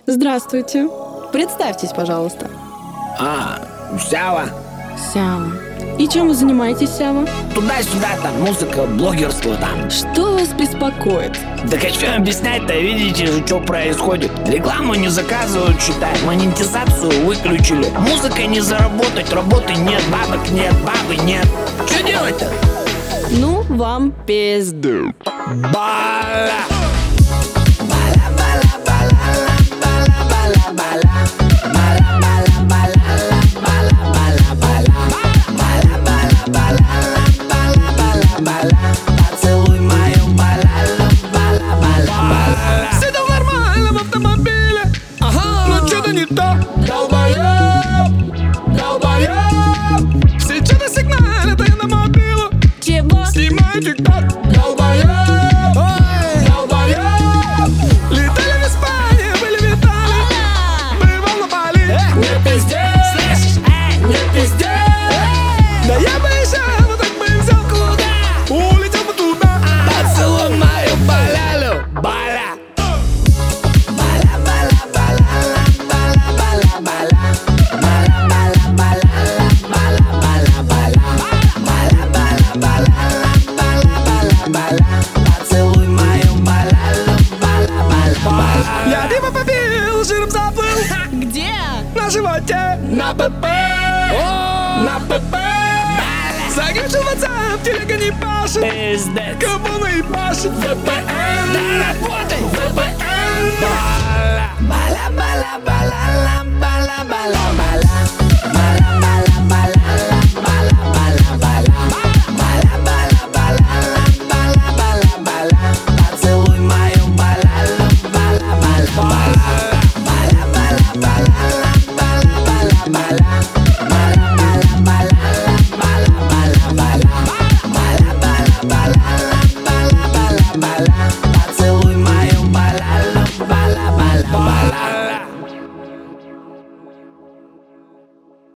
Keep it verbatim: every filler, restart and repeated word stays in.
Здравствуйте. Представьтесь, пожалуйста. А, Сява. Сява. И чем вы занимаетесь, Сява? Туда-сюда, там, музыка, блогерство там. Что вас беспокоит? Так а что объяснять-то, видите же, что происходит? Рекламу не заказывают, считай, монетизацию выключили. Музыкой не заработать, работы нет, бабок нет, бабы нет. Что делать-то? Ну, вам пизду. Бала! Поцелуй мою балалу, бала-бала-бала. Сидел нормально в автомобиле, ага, но что-то не то. Долбоёб, долбоёб. Все что-то сигналят, а я на мобилу. Чего? Снимаю тик-ток. Долбоёб, ой, долбоёб. Летали в Испании, были в Италии, бывал на Бали. Не пиздец, слышишь, эй, не пиздец. Да я бы еще вот так бы взял куда? Улетел бы туда. Поцелуй мою балалу, бала! Поцелуй мою балалу, бала-бала-бала. Я пиво попил, жиром заплыл. Где? На животе, на ПП, на ПП. Загружу в WhatsApp, телега не пашет. Пиздец! Кому наебашит? ВПН. Да работай! ВПН. Бала! Бала-бала-бала-ла, бала-бала-бала. Бала-бала-бала-ла, бала-бала-бала. Бала-бала-бала-ла, бала-бала-бала. Поцелуй мою балалу, бала-бала-бала. Бала-бала-бала-ла, бала-бала-бала.